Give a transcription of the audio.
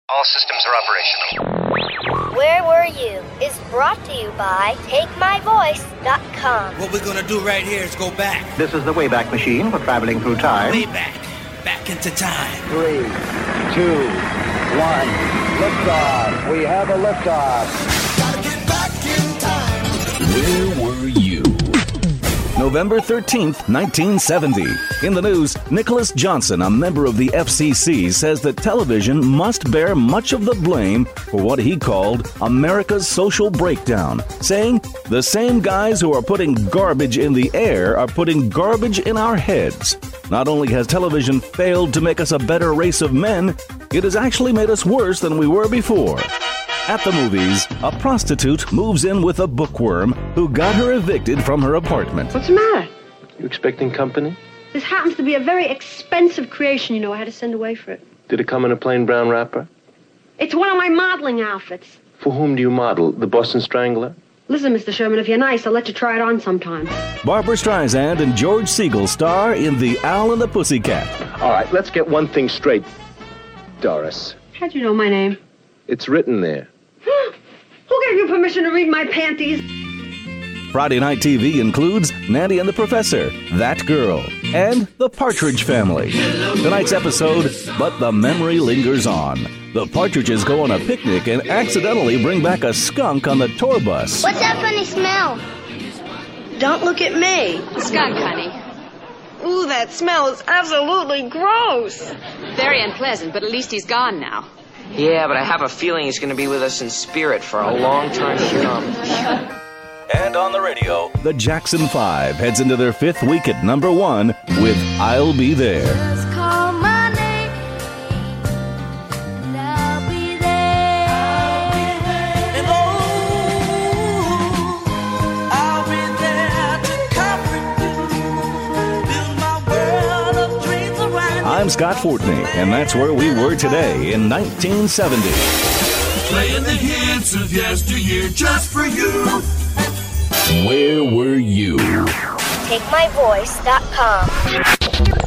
All systems are operational. Where Were You is brought to you by TakeMyVoice.com. What we're gonna do right here is go back. This is the Wayback Machine for traveling through time. Way back. Back into time. 3, 2, 1. Liftoff. We have a liftoff. Gotta get back in time. Where Were You? November 13th, 1970. In the news, Nicholas Johnson, a member of the FCC, says that television must bear much of the blame for what he called America's social breakdown, saying the same guys who are putting garbage in the air are putting garbage in our heads. Not only has television failed to make us a better race of men, it has actually made us worse than we were before. At the movies, a prostitute moves in with a bookworm who got her evicted from her apartment. What's the matter? You expecting company? This happens to be a very expensive creation, you know. I had to send away for it. Did it come in a plain brown wrapper? It's one of my modeling outfits. For whom do you model? The Boston Strangler? Listen, Mr. Sherman, if you're nice, I'll let you try it on sometime. Barbra Streisand and George Segal star in The Owl and the Pussycat. All right, let's get one thing straight, Doris. How'd you know my name? It's written there. Who gave you permission to read my panties? Friday Night TV includes Nanny and the Professor, That Girl, and The Partridge Family. Tonight's episode, But the Memory Lingers On. The Partridges go on a picnic and accidentally bring back a skunk on the tour bus. What's that funny smell? Don't look at me. Skunk, honey. Ooh, that smell is absolutely gross. Very unpleasant, but at least he's gone now. Yeah, but I have a feeling he's going to be with us in spirit for a long time to come. And on the radio, the Jackson 5 heads into their 5th week at number 1 with I'll Be There. Just call my name, and I'll be there. And oh, I'll be there to comfort you, build my world of dreams around you. I'm Scott Fortney, and that's where we were today in 1970. Playing the hits of yesteryear just for you. Where were you? TakeMyVoice.com.